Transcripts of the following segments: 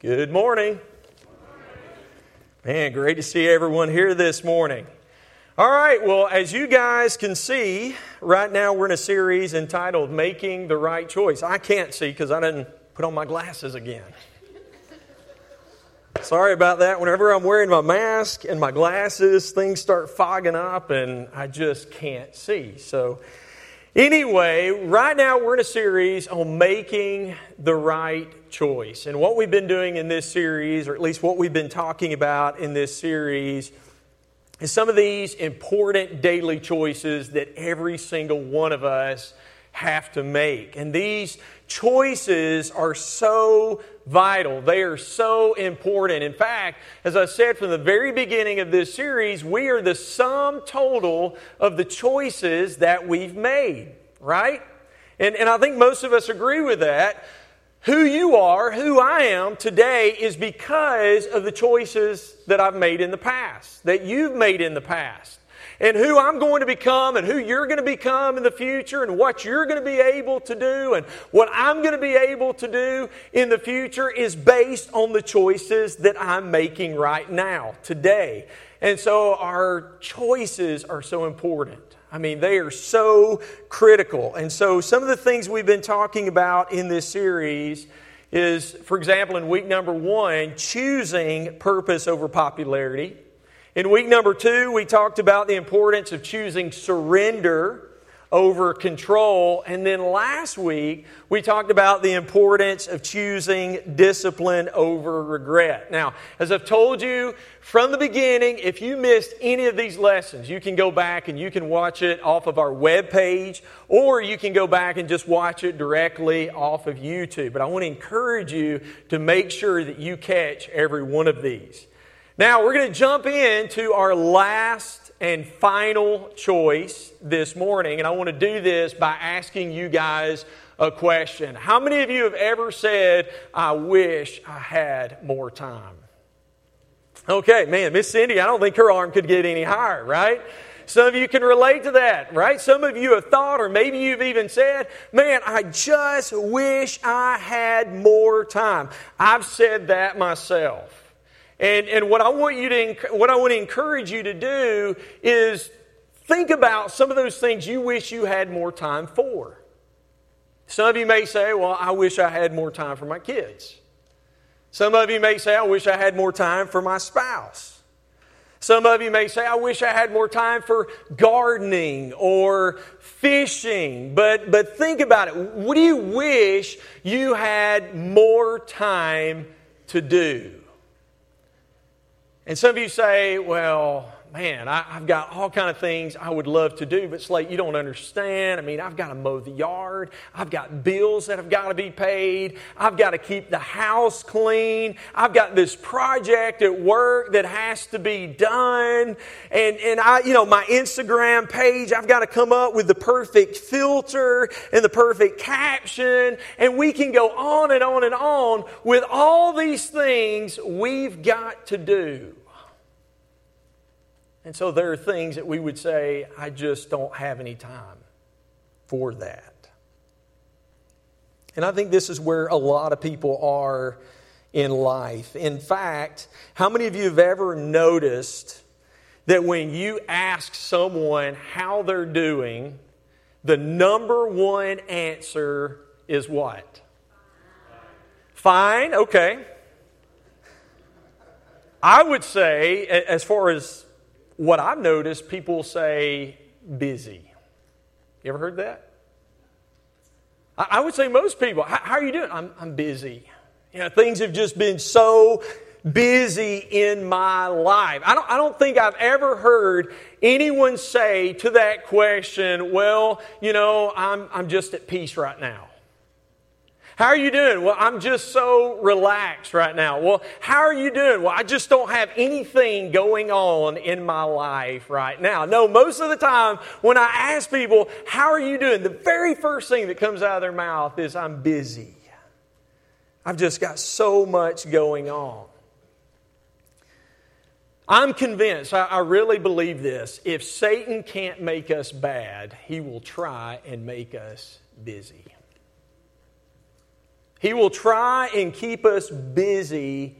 Good morning. Man, great to see everyone here this morning. All right, well, as you guys can see, right now we're in a series entitled Making the Right Choice. I can't see because I didn't put on my glasses again. Sorry about that. Whenever I'm wearing my mask and my glasses, things start fogging up and I just can't see. So anyway, right now we're in a series on making the right choice. And what we've been doing in this series, or at least what we've been talking about in this series, is some of these important daily choices that every single one of us have to make. And these choices are so vital. They are so important. In fact, as I said from the very beginning of this series, we are the sum total of the choices that we've made, right? And I think most of us agree with that. Who you are, who I am today is because of the choices that I've made in the past, that you've made in the past. And who I'm going to become and who you're going to become in the future and what you're going to be able to do and what I'm going to be able to do in the future is based on the choices that I'm making right now, today. And so our choices are so important. I mean, they are so critical. And so some of the things we've been talking about in this series is, for example, in week number 1, choosing purpose over popularity. In week number 2, we talked about the importance of choosing surrender over control. And then last week, we talked about the importance of choosing discipline over regret. Now, as I've told you from the beginning, if you missed any of these lessons, you can go back and you can watch it off of our webpage, or you can go back and just watch it directly off of YouTube. But I want to encourage you to make sure that you catch every one of these. Now, we're going to jump into our last and final choice this morning, and I want to do this by asking you guys a question. How many of you have ever said, I wish I had more time? Okay, man, Miss Cindy, I don't think her arm could get any higher, right? Some of you can relate to that, right? Some of you have thought, or maybe you've even said, man, I just wish I had more time. I've said that myself. And what I want to encourage you to do is think about some of those things you wish you had more time for. Some of you may say, well, I wish I had more time for my kids. Some of you may say, I wish I had more time for my spouse. Some of you may say, I wish I had more time for gardening or fishing. But think about it. What do you wish you had more time to do? And some of you say, well, man, I've got all kind of things I would love to do, but Slate, you don't understand. I mean, I've got to mow the yard. I've got bills that have got to be paid. I've got to keep the house clean. I've got this project at work that has to be done. And I, my Instagram page, I've got to come up with the perfect filter and the perfect caption. And we can go on and on and on with all these things we've got to do. And so there are things that we would say, I just don't have any time for that. And I think this is where a lot of people are in life. In fact, how many of you have ever noticed that when you ask someone how they're doing, the number one answer is what? Fine, okay. I would say, as far as what I've noticed, people say busy. You ever heard that? I would say most people, how are you doing? I'm busy. Things have just been so busy in my life. I don't think I've ever heard anyone say to that question, well, I'm just at peace right now. How are you doing? Well, I'm just so relaxed right now. Well, how are you doing? Well, I just don't have anything going on in my life right now. No, most of the time when I ask people, how are you doing? The very first thing that comes out of their mouth is, I'm busy. I've just got so much going on. I'm convinced, I really believe this, if Satan can't make us bad, he will try and make us busy. He will try and keep us busy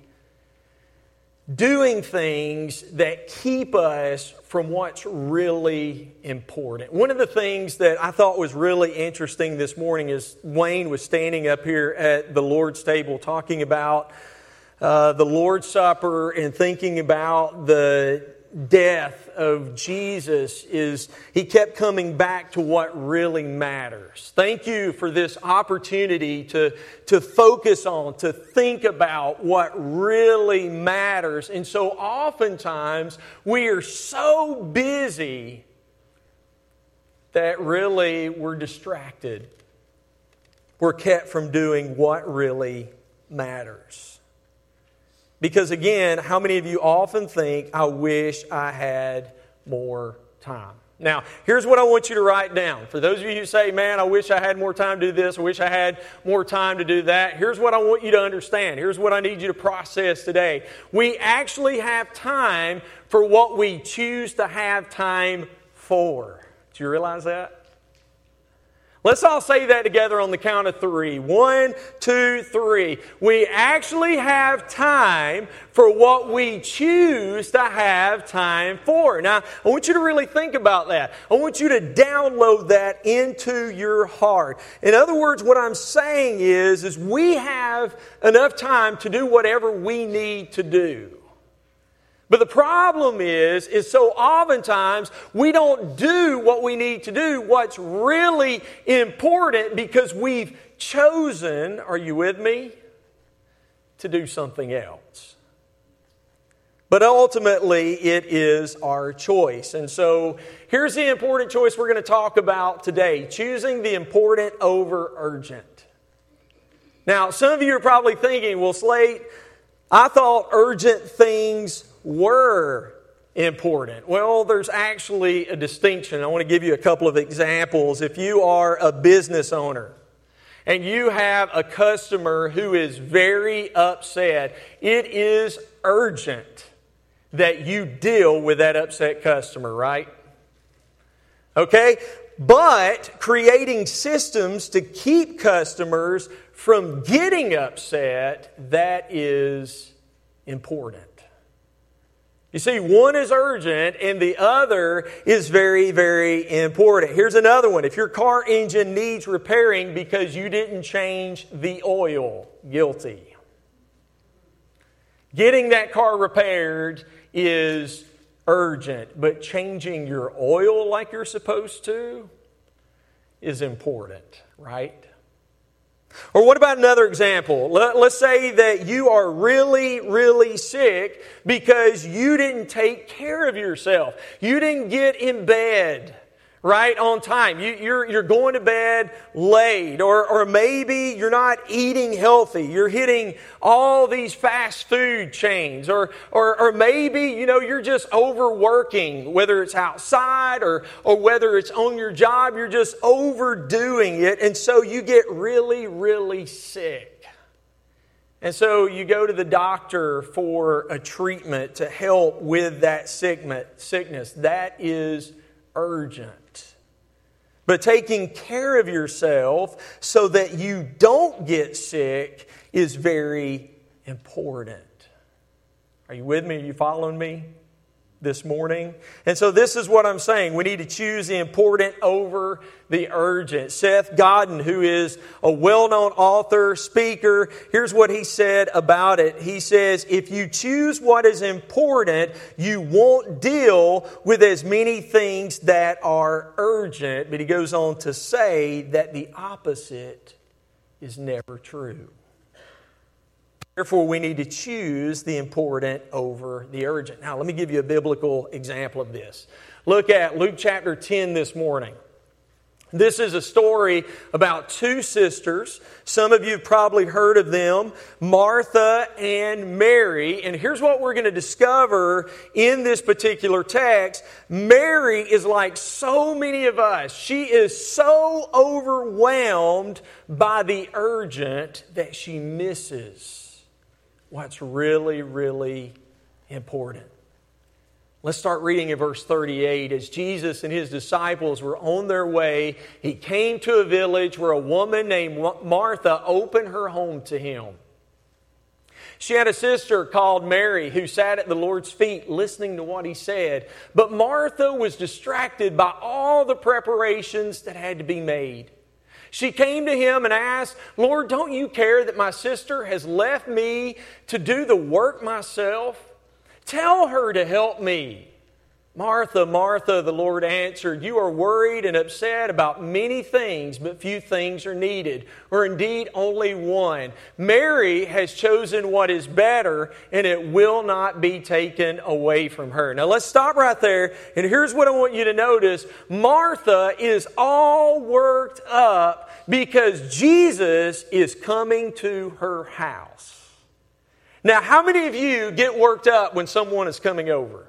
doing things that keep us from what's really important. One of the things that I thought was really interesting this morning is Wayne was standing up here at the Lord's table talking about the Lord's Supper and thinking about the death of Jesus. He kept coming back to what really matters. Thank you for this opportunity to focus on, to think about what really matters. And so oftentimes we are so busy that really we're distracted. We're kept from doing what really matters. Because again, how many of you often think, I wish I had more time? Now, here's what I want you to write down. For those of you who say, man, I wish I had more time to do this, I wish I had more time to do that. Here's what I want you to understand. Here's what I need you to process today. We actually have time for what we choose to have time for. Do you realize that? Let's all say that together on the count of 3. 1, 2, 3. We actually have time for what we choose to have time for. Now, I want you to really think about that. I want you to download that into your heart. In other words, what I'm saying is we have enough time to do whatever we need to do. But the problem is so oftentimes we don't do what we need to do, what's really important, because we've chosen, are you with me, to do something else. But ultimately it is our choice. And so here's the important choice we're going to talk about today. Choosing the important over urgent. Now, some of you are probably thinking, well, Slate, I thought urgent things were important. Well, there's actually a distinction. I want to give you a couple of examples. If you are a business owner and you have a customer who is very upset, it is urgent that you deal with that upset customer, right? Okay? But creating systems to keep customers from getting upset, that is important. You see, one is urgent and the other is very, very important. Here's another one. If your car engine needs repairing because you didn't change the oil, guilty. Getting that car repaired is urgent, but changing your oil like you're supposed to is important, right? Or what about another example? Let's say that you are really, really sick because you didn't take care of yourself. You didn't get in bed right on time. You're going to bed late, or maybe you're not eating healthy. You're hitting all these fast food chains, or maybe you're just overworking, whether it's outside or whether it's on your job. You're just overdoing it, and so you get really, really sick. And so you go to the doctor for a treatment to help with that sickness. That is urgent. But taking care of yourself so that you don't get sick is very important. Are you with me? Are you following me this morning? And so this is what I'm saying. We need to choose the important over the urgent. Seth Godin, who is a well-known author, speaker, here's what he said about it. He says, if you choose what is important, you won't deal with as many things that are urgent. But he goes on to say that the opposite is never true. Therefore, we need to choose the important over the urgent. Now, let me give you a biblical example of this. Look at Luke chapter 10 this morning. This is a story about two sisters. Some of you have probably heard of them, Martha and Mary. And here's what we're going to discover in this particular text. Mary is like so many of us. She is so overwhelmed by the urgent that she misses what's really, really important. Let's start reading in verse 38. As Jesus and His disciples were on their way, He came to a village where a woman named Martha opened her home to Him. She had a sister called Mary who sat at the Lord's feet listening to what He said. But Martha was distracted by all the preparations that had to be made. She came to Him and asked, "Lord, don't You care that my sister has left me to do the work myself? Tell her to help me." "Martha, Martha," the Lord answered, "you are worried and upset about many things, but few things are needed, or indeed only one. Mary has chosen what is better, and it will not be taken away from her." Now let's stop right there, and here's what I want you to notice. Martha is all worked up because Jesus is coming to her house. Now, how many of you get worked up when someone is coming over?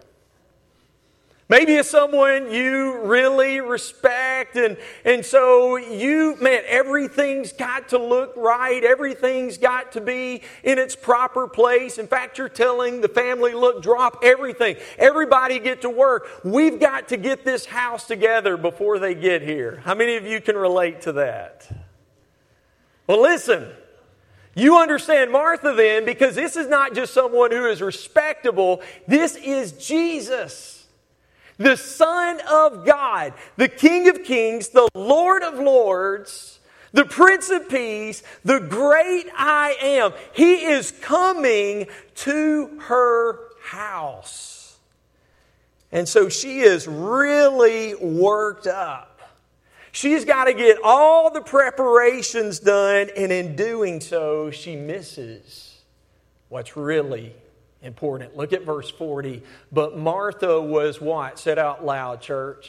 Maybe it's someone you really respect, and so everything's got to look right. Everything's got to be in its proper place. In fact, you're telling the family, look, drop everything. Everybody get to work. We've got to get this house together before they get here. How many of you can relate to that? Well, listen. You understand Martha then, because this is not just someone who is respectable. This is Jesus, the Son of God, the King of Kings, the Lord of Lords, the Prince of Peace, the great I Am. He is coming to her house. And so she is really worked up. She's got to get all the preparations done, and in doing so, she misses what's really important. Look at verse 40. But Martha was what? Say it out loud, church.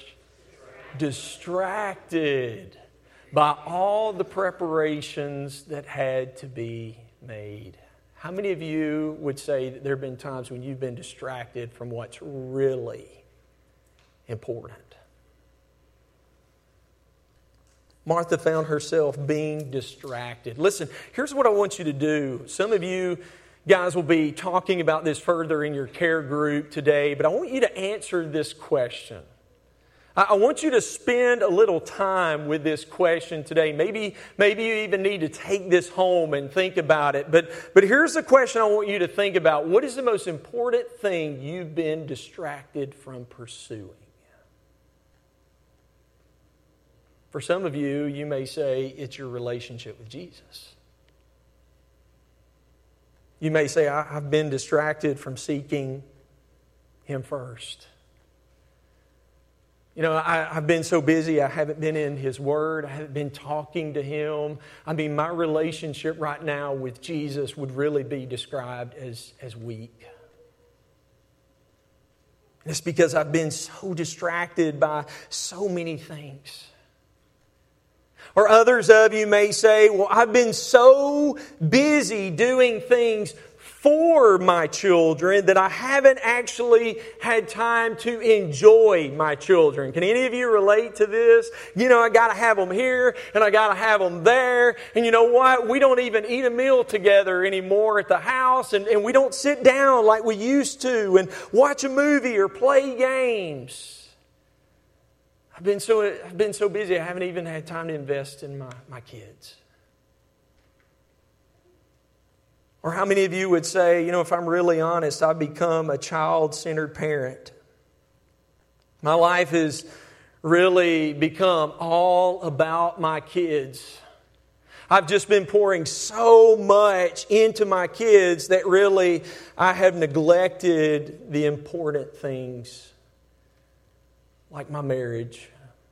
Distracted by all the preparations that had to be made. How many of you would say that there have been times when you've been distracted from what's really important? Martha found herself being distracted. Listen, here's what I want you to do. Some of you guys will be talking about this further in your care group today, but I want you to answer this question. I want you to spend a little time with this question today. Maybe you even need to take this home and think about it. But here's the question I want you to think about. What is the most important thing you've been distracted from pursuing? For some of you, you may say it's your relationship with Jesus. You may say, I've been distracted from seeking Him first. You know, I've been so busy, I haven't been in His Word, I haven't been talking to Him. I mean, my relationship right now with Jesus would really be described as weak. It's because I've been so distracted by so many things. Or others of you may say, well, I've been so busy doing things for my children that I haven't actually had time to enjoy my children. Can any of you relate to this? You know, I got to have them here and I got to have them there. And you know what? We don't even eat a meal together anymore at the house, and we don't sit down like we used to and watch a movie or play games. I've been so busy, I haven't even had time to invest in my kids. Or how many of you would say, you know, if I'm really honest, I've become a child-centered parent. My life has really become all about my kids. I've just been pouring so much into my kids that really I have neglected the important things, like my marriage.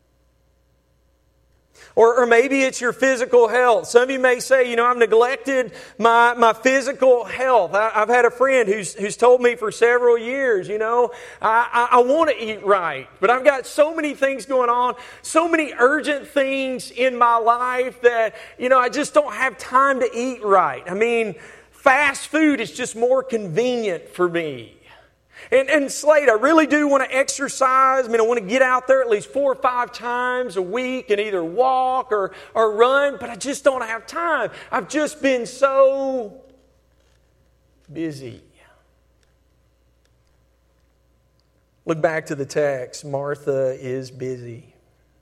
Or maybe it's your physical health. Some of you may say, you know, I've neglected my physical health. I've had a friend who's told me for several years, you know, I want to eat right, but I've got so many things going on, so many urgent things in my life that, you know, I just don't have time to eat right. I mean, fast food is just more convenient for me. And Slade, I really do want to exercise. I mean, I want to get out there at least 4 or 5 times a week and either walk or run, but I just don't have time. I've just been so busy. Look back to the text. Martha is busy.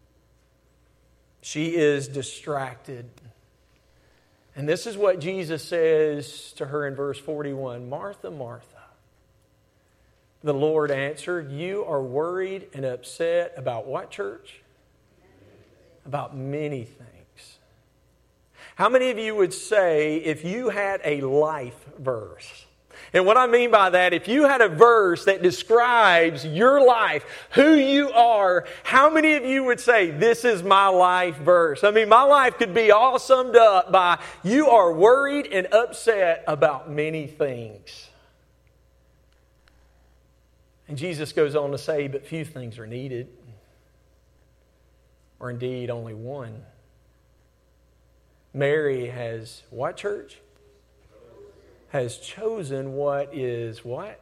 She is distracted. And this is what Jesus says to her in verse 41. Martha, Martha. The Lord answered, you are worried and upset about what, church? About many things. How many of you would say if you had a life verse? And what I mean by that, if you had a verse that describes your life, who you are, how many of you would say, this is my life verse? I mean, my life could be all summed up by, you are worried and upset about many things. And Jesus goes on to say, but few things are needed, or indeed only one. Mary has what, church? Has chosen what is what?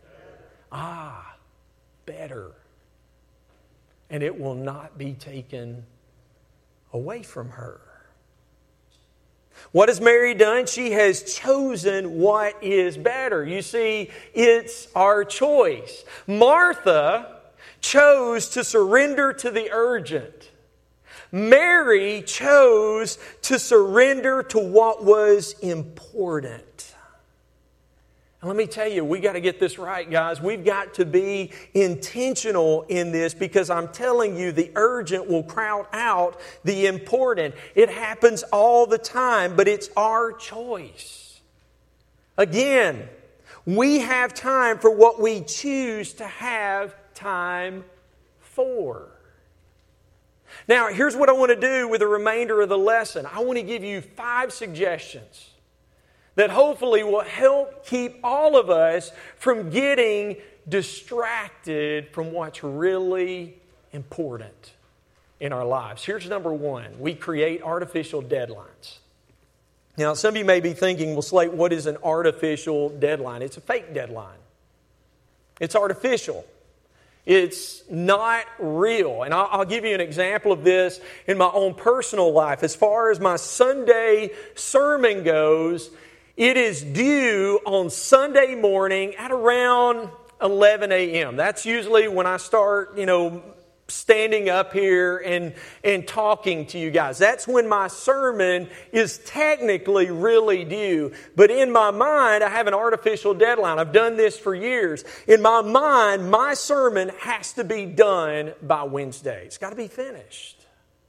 Better. And it will not be taken away from her. What has Mary done? She has chosen what is better. You see, it's our choice. Martha chose to surrender to the urgent. Mary chose to surrender to what was important. And let me tell you, we got to get this right, guys. We've got to be intentional in this because I'm telling you, the urgent will crowd out the important. It happens all the time, but it's our choice. Again, we have time for what we choose to have time for. Now, here's what I want to do with the remainder of the lesson. I want to give you 5 suggestions that hopefully will help keep all of us from getting distracted from what's really important in our lives. Here's number 1. We create artificial deadlines. Now, some of you may be thinking, well, Slate, what is an artificial deadline? It's a fake deadline. It's artificial. It's not real. And I'll give you an example of this in my own personal life. As far as my Sunday sermon goes, it is due on Sunday morning at around 11 a.m. That's usually when I start, standing up here and talking to you guys. That's when my sermon is technically really due. But in my mind, I have an artificial deadline. I've done this for years. In my mind, my sermon has to be done by Wednesday. It's got to be finished.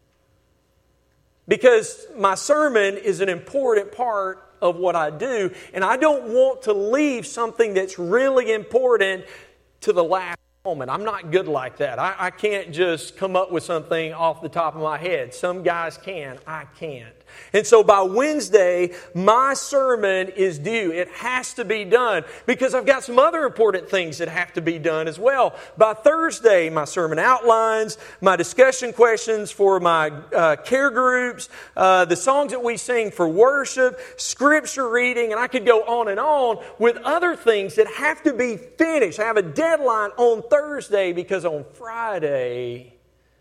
Because my sermon is an important part of what I do, and I don't want to leave something that's really important to the last moment. I'm not good like that. I can't just come up with something off the top of my head. Some guys can. I can't. And so by Wednesday, my sermon is due. It has to be done because I've got some other important things that have to be done as well. By Thursday, my sermon outlines, my discussion questions for my care groups, the songs that we sing for worship, scripture reading, and I could go on with other things that have to be finished. I have a deadline on Thursday because on Friday,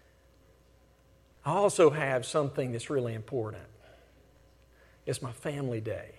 I also have something that's really important. It's my family day.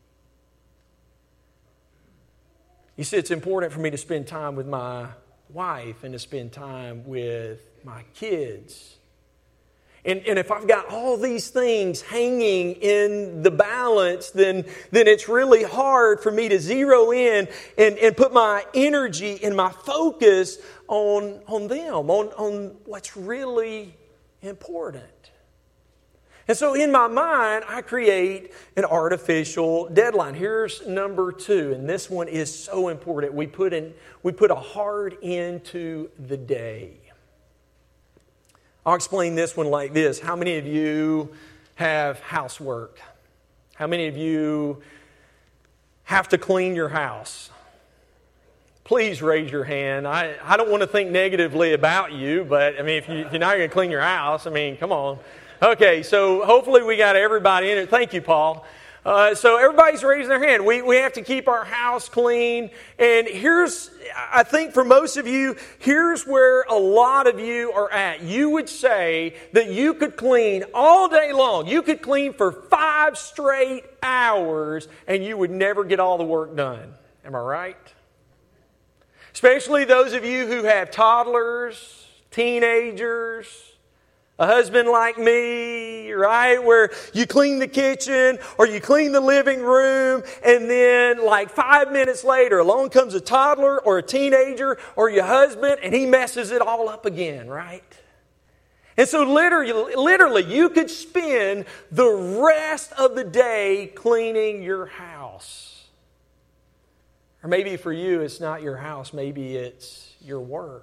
You see, it's important for me to spend time with my wife and to spend time with my kids. And if I've got all these things hanging in the balance, then it's really hard for me to zero in and put my energy and my focus on them, on what's really important. And so in my mind, I create an artificial deadline. Here's number 2, and this one is so important. We put a hard end to the day. I'll explain this one like this. How many of you have housework? How many of you have to clean your house? Please raise your hand. I don't want to think negatively about you, but if you're not going to clean your house, come on. Okay, so hopefully we got everybody in it. Thank you, Paul. So everybody's raising their hand. We have to keep our house clean. And I think for most of you, here's where a lot of you are at. You would say that you could clean all day long. You could clean for 5 straight hours and you would never get all the work done. Am I right? Especially those of you who have toddlers, teenagers, a husband like me, right? Where you clean the kitchen or you clean the living room, and then like 5 minutes later, along comes a toddler or a teenager or your husband, and he messes it all up again, right? And so literally, you could spend the rest of the day cleaning your house. Or maybe for you, it's not your house. Maybe it's your work.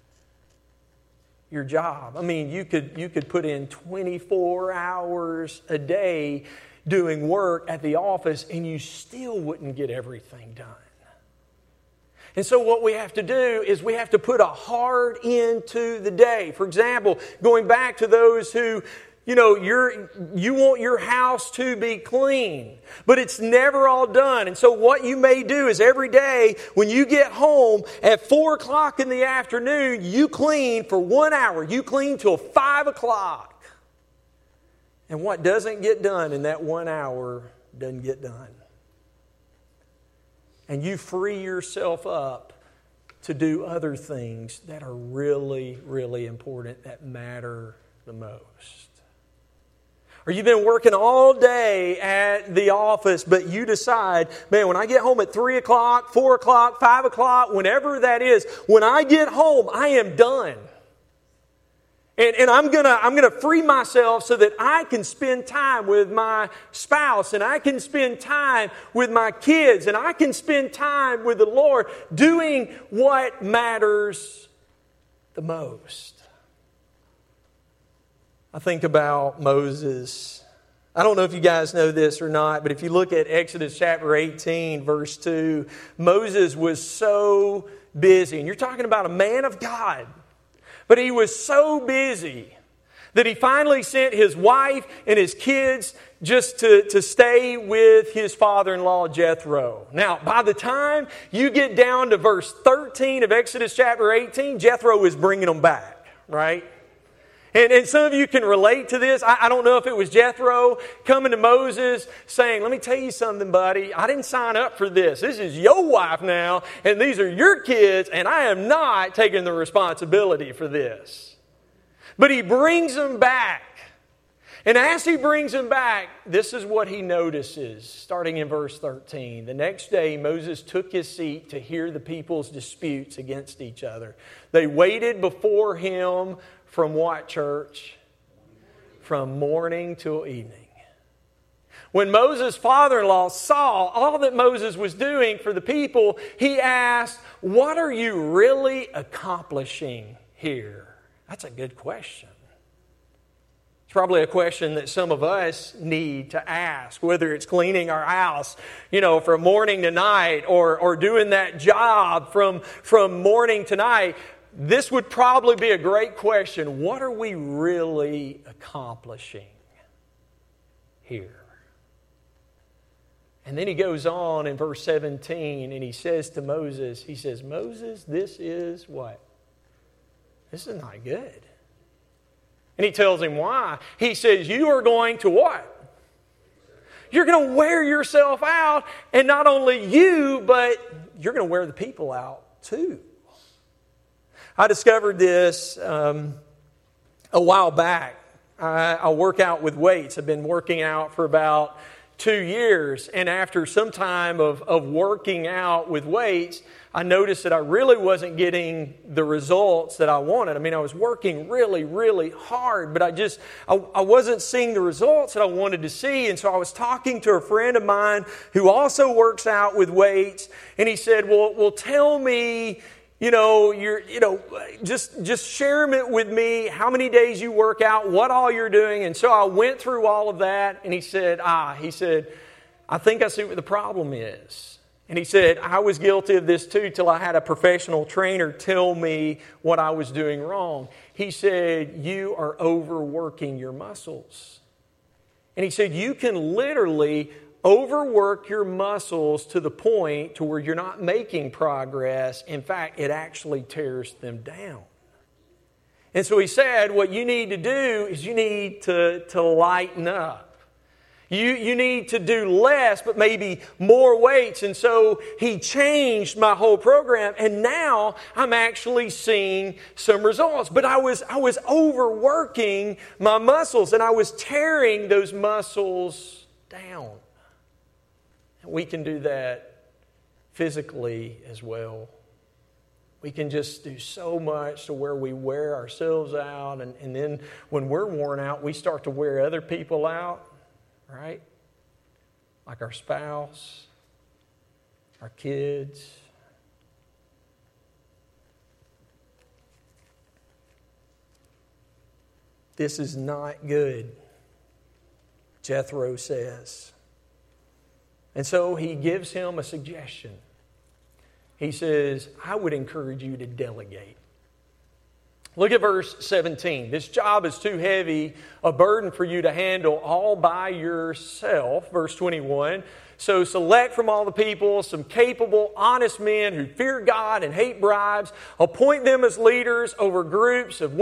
Your job. I mean, you could put in 24 hours a day doing work at the office and you still wouldn't get everything done. And so what we have to do is we have to put a hard end to the day. For example, going back to those who, you want your house to be clean, but it's never all done. And so what you may do is every day when you get home at 4 o'clock in the afternoon, you clean for 1 hour. You clean till 5 o'clock. And what doesn't get done in that 1 hour doesn't get done. And you free yourself up to do other things that are really, really important, that matter the most. Or you've been working all day at the office, but you decide, man, when I get home at 3 o'clock, 4 o'clock, 5 o'clock, whenever that is, when I get home, I am done. And I'm gonna free myself so that I can spend time with my spouse, and I can spend time with my kids, and I can spend time with the Lord doing what matters the most. I think about Moses. I don't know if you guys know this or not, but if you look at Exodus chapter 18, verse 2, Moses was so busy. And you're talking about a man of God. But he was so busy that he finally sent his wife and his kids just to stay with his father-in-law Jethro. Now, by the time you get down to verse 13 of Exodus chapter 18, Jethro is bringing them back, right? And some of you can relate to this. I don't know if it was Jethro coming to Moses saying, let me tell you something, buddy. I didn't sign up for this. This is your wife now, and these are your kids, and I am not taking the responsibility for this. But he brings them back. And as he brings them back, this is what he notices, starting in verse 13. The next day, Moses took his seat to hear the people's disputes against each other. They waited before him from what, church? From morning till evening. When Moses' father-in-law saw all that Moses was doing for the people, he asked, what are you really accomplishing here? That's a good question. It's probably a question that some of us need to ask, whether it's cleaning our house, from morning to night, or doing that job from morning to night. This would probably be a great question. What are we really accomplishing here? And then he goes on in verse 17 and he says to Moses, Moses, this is what? This is not good. And he tells him why. He says, you are going to what? You're going to wear yourself out, and not only you, but you're going to wear the people out too. I discovered this a while back. I work out with weights. I've been working out for about 2 years. And after some time of working out with weights, I noticed that I really wasn't getting the results that I wanted. I mean, I was working really, really hard, but I wasn't seeing the results that I wanted to see. And so I was talking to a friend of mine who also works out with weights. And he said, well, tell me, just share it with me, how many days you work out, what all you're doing. And so I went through all of that, and he said, I think I see what the problem is. And he said, I was guilty of this too till I had a professional trainer tell me what I was doing wrong. He said, you are overworking your muscles. And he said, you can literally overwork your muscles to the point to where you're not making progress. In fact, it actually tears them down. And so he said, what you need to do is you need to lighten up. You need to do less, but maybe more weights. And so he changed my whole program, and now I'm actually seeing some results. But I was overworking my muscles, and I was tearing those muscles down. And we can do that physically as well. We can just do so much to where we wear ourselves out, and then when we're worn out, we start to wear other people out. Right? Like our spouse, our kids. This is not good, Jethro says. And so he gives him a suggestion. He says, I would encourage you to delegate. Look at verse 17. This job is too heavy, a burden for you to handle all by yourself. Verse 21. So select from all the people some capable, honest men who fear God and hate bribes. Appoint them as leaders over groups of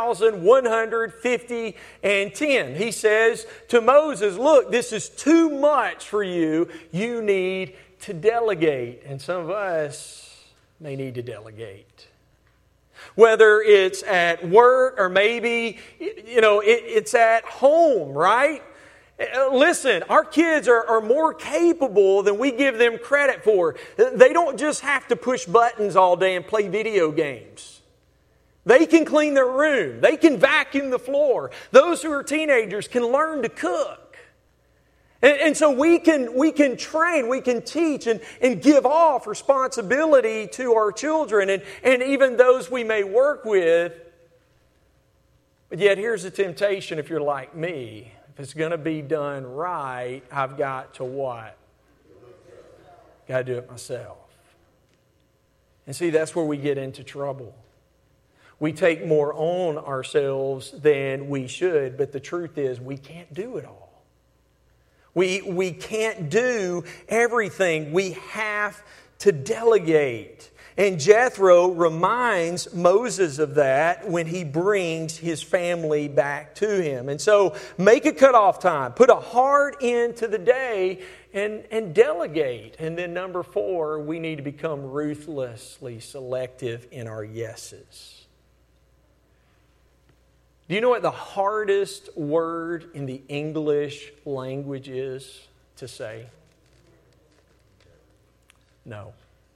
1,150 and 10. He says to Moses, look, this is too much for you. You need to delegate. And some of us may need to delegate. Whether it's at work or maybe, it's at home, right? Listen, our kids are more capable than we give them credit for. They don't just have to push buttons all day and play video games. They can clean their room. They can vacuum the floor. Those who are teenagers can learn to cook. And so we can train, we can teach and give off responsibility to our children and even those we may work with. But yet here's the temptation if you're like me. If it's going to be done right, I've got to what? Got to do it myself. And see, that's where we get into trouble. We take more on ourselves than we should, but the truth is we can't do it all. We can't do everything. We have to delegate. And Jethro reminds Moses of that when he brings his family back to him. And so make a cutoff time. Put a hard end to the day and delegate. And then number 4, we need to become ruthlessly selective in our yeses. Do you know what the hardest word in the English language is to say? No.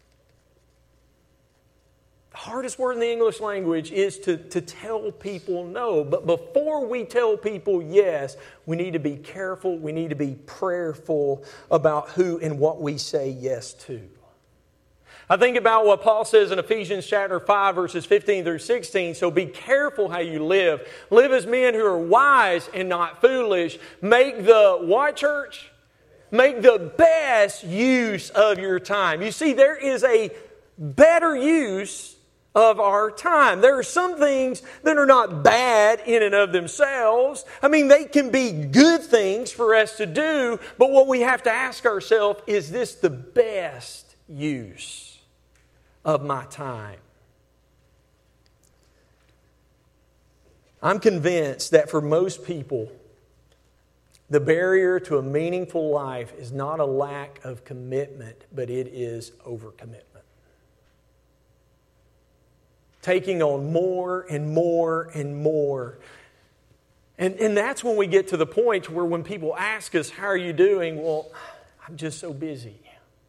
The hardest word in the English language is to tell people no. But before we tell people yes, we need to be careful. We need to be prayerful about who and what we say yes to. I think about what Paul says in Ephesians chapter 5, verses 15 through 16. So be careful how you live. Live as men who are wise and not foolish. Make the what, church? Make the best use of your time. You see, there is a better use of our time. There are some things that are not bad in and of themselves. I mean, they can be good things for us to do, but what we have to ask ourselves, is this the best use of my time? I'm convinced that for most people, the barrier to a meaningful life is not a lack of commitment, but it is overcommitment. Taking on more and more and more. And that's when we get to the point where when people ask us, how are you doing? Well, I'm just so busy.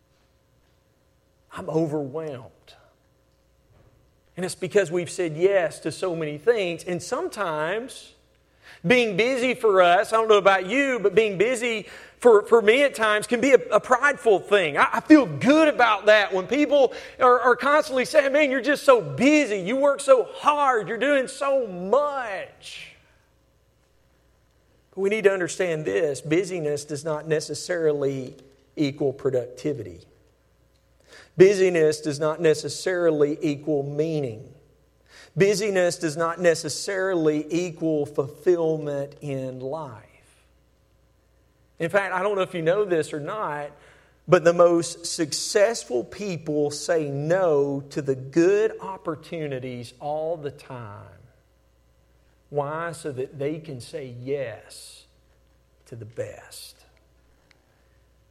I'm overwhelmed. And it's because we've said yes to so many things. And sometimes being busy for us, I don't know about you, but being busy for me at times can be a prideful thing. I feel good about that when people are constantly saying, man, you're just so busy. You work so hard. You're doing so much. But we need to understand this. Busyness does not necessarily equal productivity. Busyness does not necessarily equal meaning. Busyness does not necessarily equal fulfillment in life. In fact, I don't know if you know this or not, but the most successful people say no to the good opportunities all the time. Why? So that they can say yes to the best.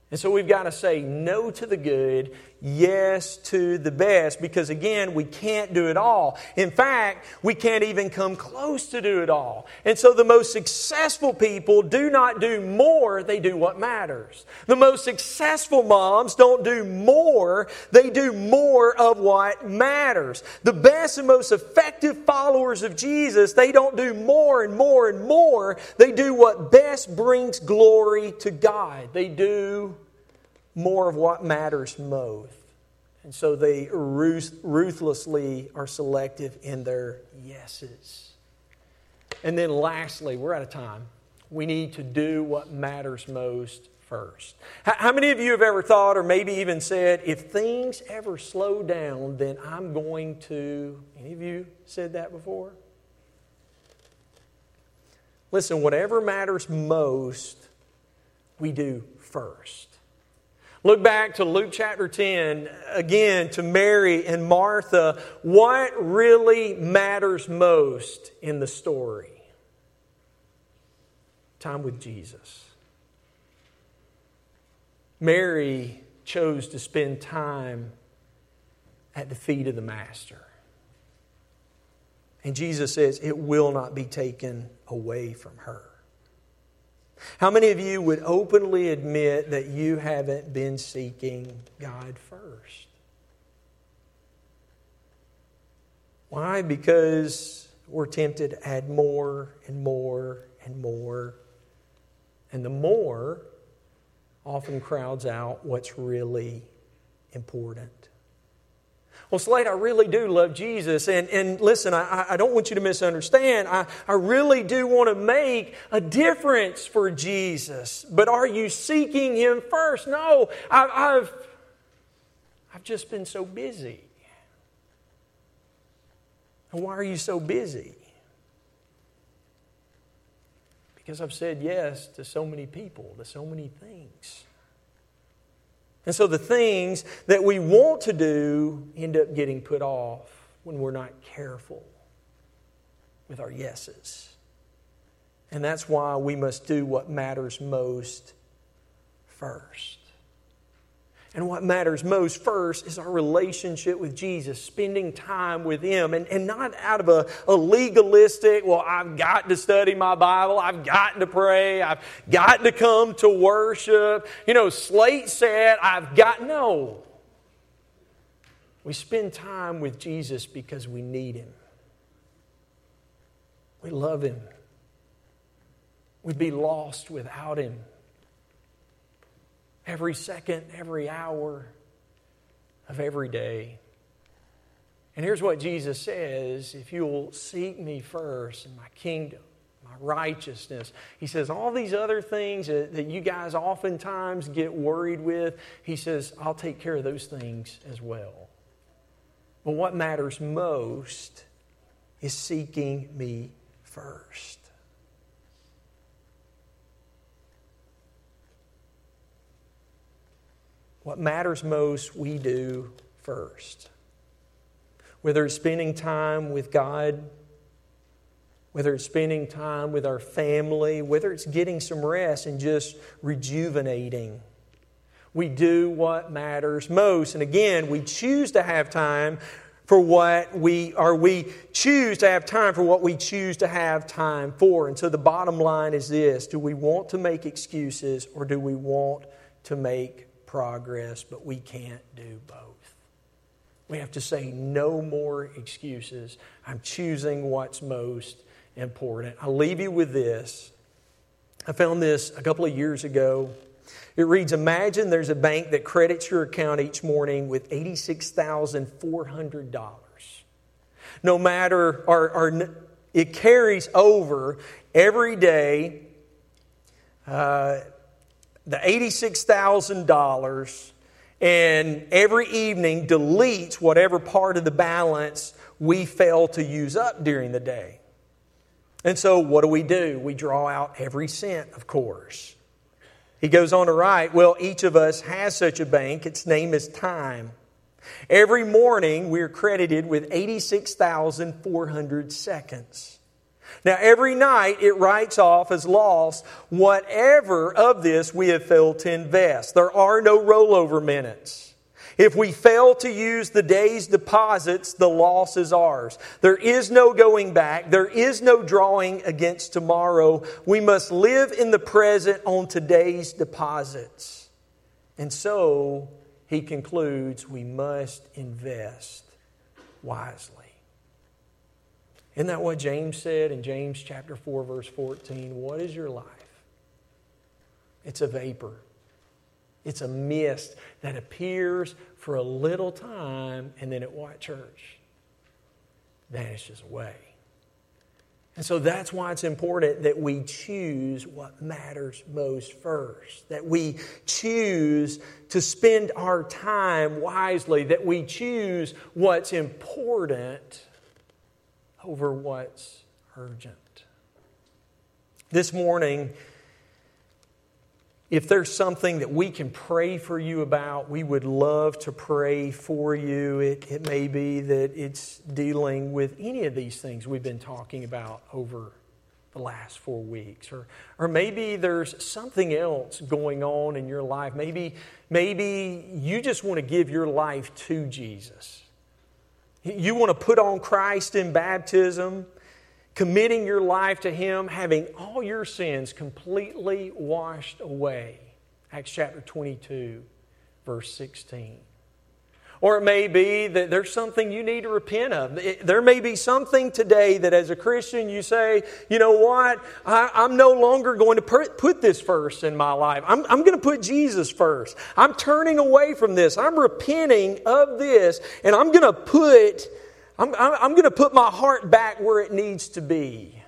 And so we've got to say no to the good, yes to the best, because again, we can't do it all. In fact, we can't even come close to do it all. And so the most successful people do not do more, they do what matters. The most successful moms don't do more, they do more of what matters. The best and most effective followers of Jesus, they don't do more and more and more, they do what best brings glory to God. They do more of what matters most. And so they ruthlessly are selective in their yeses. And then lastly, we're out of time. We need to do what matters most first. How many of you have ever thought, or maybe even said, if things ever slow down, then I'm going to... Any of you said that before? Listen, whatever matters most, we do first. Look back to Luke chapter 10, again, to Mary and Martha. What really matters most in the story? Time with Jesus. Mary chose to spend time at the feet of the Master. And Jesus says it will not be taken away from her. How many of you would openly admit that you haven't been seeking God first? Why? Because we're tempted to add more and more and more. And the more often crowds out what's really important. Well, Slade, I really do love Jesus. And listen, I don't want you to misunderstand. I really do want to make a difference for Jesus. But are you seeking Him first? No, I've just been so busy. And why are you so busy? Because I've said yes to so many people, to so many things. And so the things that we want to do end up getting put off when we're not careful with our yeses. And that's why we must do what matters most first. And what matters most first is our relationship with Jesus, spending time with Him. And not out of a legalistic, well, I've got to study my Bible, I've got to pray, I've got to come to worship. You know, Slate said, no. We spend time with Jesus because we need Him. We love Him. We'd be lost without Him. Every second, every hour of every day. And here's what Jesus says, if you'll seek me first in my kingdom, my righteousness. He says, all these other things that you guys oftentimes get worried with, He says, I'll take care of those things as well. But what matters most is seeking me first. What matters most, we do first. Whether it's spending time with God, whether it's spending time with our family, whether it's getting some rest and just rejuvenating. We do what matters most. And again, we choose to have time for what we choose to have time for what we choose to have time for. And so the bottom line is this: do we want to make excuses or do we want to make progress? But we can't do both. We have to say no more excuses. I'm choosing what's most important. I'll leave you with this. I found this a couple of years ago. It reads, imagine there's a bank that credits your account each morning with $86,400. No matter, it carries over every day the $86,000, and every evening deletes whatever part of the balance we fail to use up during the day. And so what do? We draw out every cent, of course. He goes on to write, well, each of us has such a bank. Its name is time. Every morning we're credited with 86,400 seconds. Now, every night it writes off as lost whatever of this we have failed to invest. There are no rollover minutes. If we fail to use the day's deposits, the loss is ours. There is no going back. There is no drawing against tomorrow. We must live in the present on today's deposits. And so, he concludes, we must invest wisely. Isn't that what James said in James chapter 4, verse 14? What is your life? It's a vapor. It's a mist that appears for a little time and then at what, church? Vanishes away. And so that's why it's important that we choose what matters most first. That we choose to spend our time wisely. That we choose what's important over what's urgent. This morning, if there's something that we can pray for you about, we would love to pray for you. It may be that it's dealing with any of these things we've been talking about over the last 4 weeks. Or maybe there's something else going on in your life. Maybe you just want to give your life to Jesus. You want to put on Christ in baptism, committing your life to Him, having all your sins completely washed away. Acts chapter 22, verse 16. Or it may be that there's something you need to repent of. There may be something today that as a Christian you say, you know what, I'm no longer going to put this first in my life. I'm going to put Jesus first. I'm turning away from this. I'm repenting of this, and I'm going to put my heart back where it needs to be.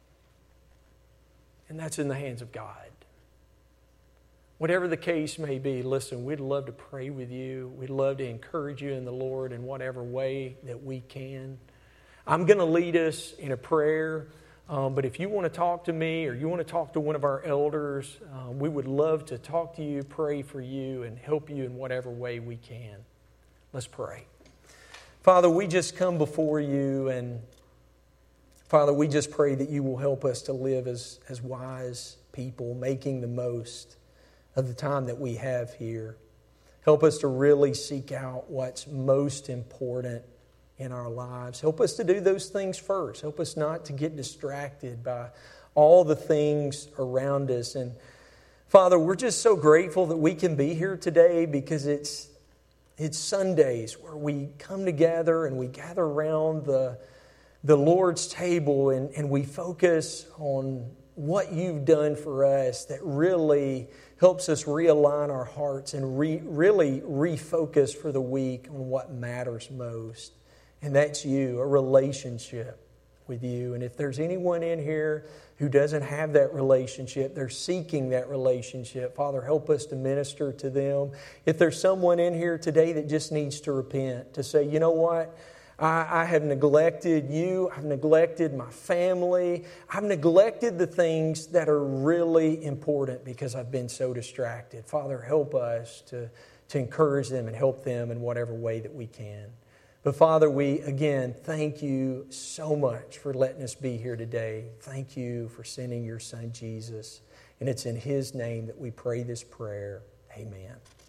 And that's in the hands of God. Whatever the case may be, listen, we'd love to pray with you. We'd love to encourage you in the Lord in whatever way that we can. I'm going to lead us in a prayer. But if you want to talk to me or you want to talk to one of our elders, we would love to talk to you, pray for you, and help you in whatever way we can. Let's pray. Father, we just come before you, and Father, we just pray that you will help us to live as wise people, making the most of the time that we have here. Help us to really seek out what's most important in our lives. Help us to do those things first. Help us not to get distracted by all the things around us. And Father, we're just so grateful that we can be here today because it's Sundays where we come together and we gather around the Lord's table and we focus on what you've done for us that really helps us realign our hearts and really refocus for the week on what matters most. And that's you, a relationship with you. And if there's anyone in here who doesn't have that relationship, they're seeking that relationship, Father, help us to minister to them. If there's someone in here today that just needs to repent, to say, you know what? I have neglected you. I've neglected my family. I've neglected the things that are really important because I've been so distracted. Father, help us to encourage them and help them in whatever way that we can. But Father, we, again, thank you so much for letting us be here today. Thank you for sending your Son, Jesus. And it's in His name that we pray this prayer. Amen.